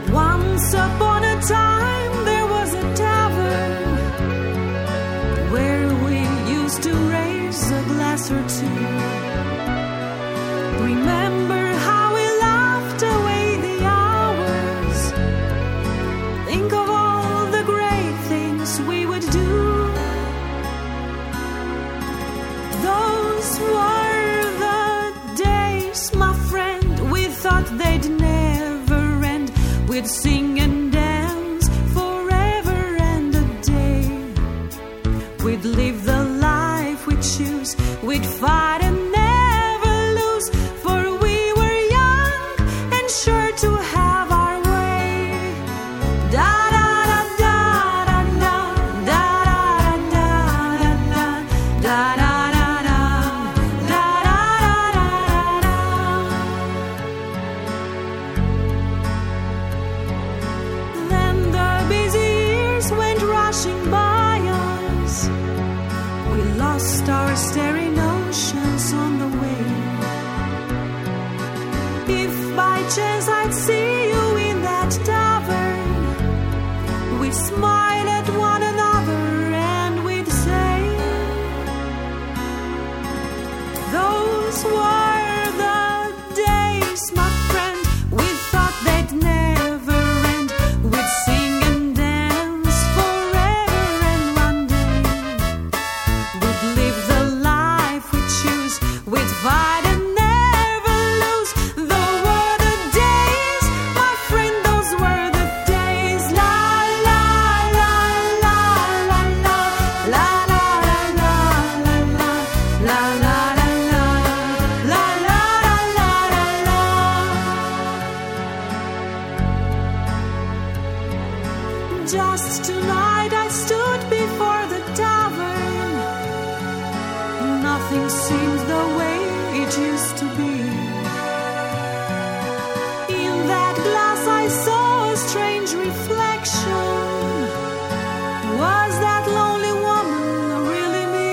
Once upon a time there was a tavern where we used to raise a glass or two. Remember how we laughed away the hours. Think of all the great things we would do. Those were the days, my friend. We thought they'd never end. We'd sing and dance forever and a day. We'd live the life we choose. We'd fight and never lose, for we were young and sure to have our way. Da da da da da da da da da da da da da. Then the busy years went rushing by us. We lost our staring oceans on the way. If by chance I'd see you in that tavern, we'd smile at one another and we'd say, those were the days, my friend. We thought they'd never end. We'd sing and dance forever and one day we'd live the life we choose. We'd fight and never lose. Those were the days, my friend. Those were the days. La la la la la la la la la la la la la la. Just tonight I stood before the tavern. Nothing seemed the way it used to be. In that glass I saw a strange reflection. Was that lonely woman really me?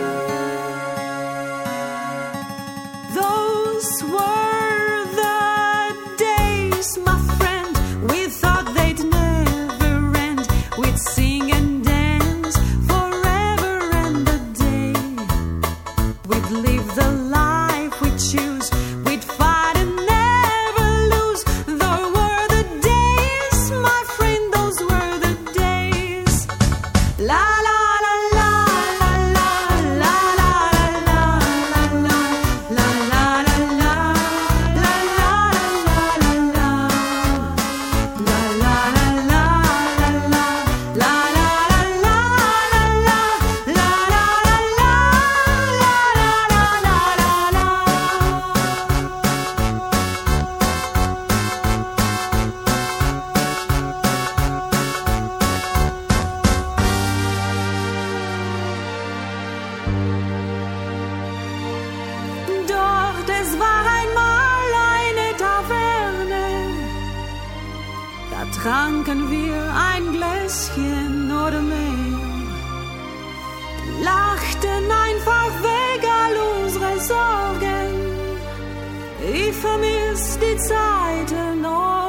Those were the days, my friend. We thought they'd never end. We'd sing and dance forever and a day. We'd live the life we choose. We'd fight and never lose. Those were the days, my friend. Those were the days. La la la la la la la la la la la la la la la Dort es war einmal eine Taverne. Da tranken wir ein Gläschen oder mehr, lachten einfach weg all unsere Sorgen. Ich vermiss die Zeiten.